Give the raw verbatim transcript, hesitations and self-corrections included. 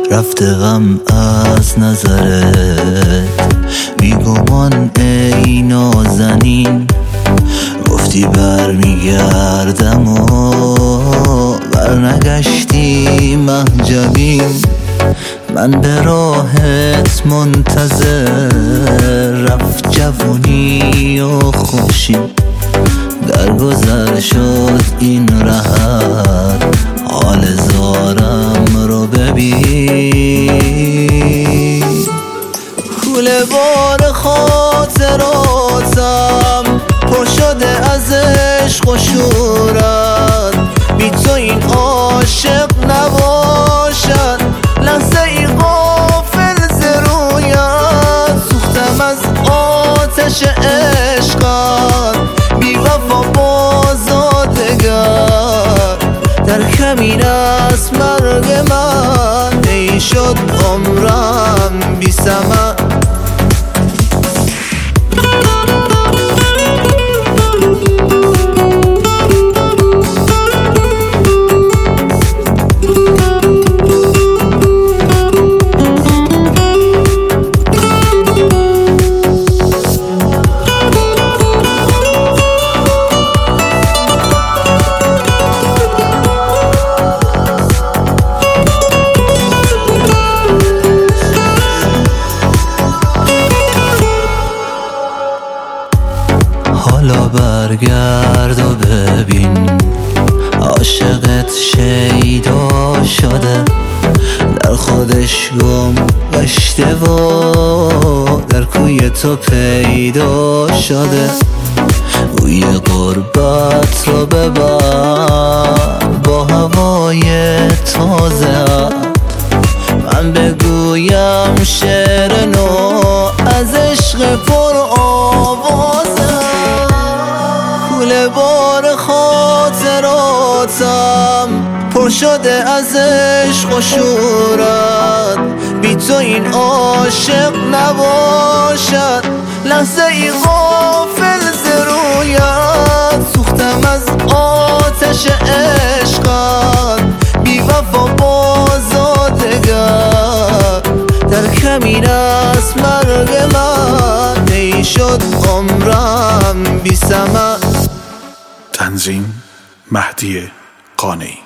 رفته غم از نظرت، بیگمان ای نازنین. گفتی بر میگردم و برنگشتی محجبین. من به راهت منتظر، رفت جوونی و خوشی. درگذر شد این رهت، حال زارم رو ببین. کوله بار خاطراتم پر شده از عشق و شورت. بی تو این عاشق نباشد، لحظه ای غافل ز رویت. سوختم از آتش عشقت، بی وفا بازادگر. در کمین است مرگ من، ای شد عمرم بی ثمر. حالا برگرد و ببین، عاشقت شیدا شده. در خودش گم گشته و در کوی تو پیدا شده. بوی غربت رو ببر با هوای تازه. من بگویم شعر نو از عشق پر آوازه. کوله بار خاطراتم پر شده از عشق و شورت. بی تو این عاشق نباشد، لحظه ای غافل ز رویت. سوختم از آتش عشقت، بی وفا بازادگر. در کمین است مرگ من، ای شد عمرم بی ثمر. تنظیم مهدی قانعی.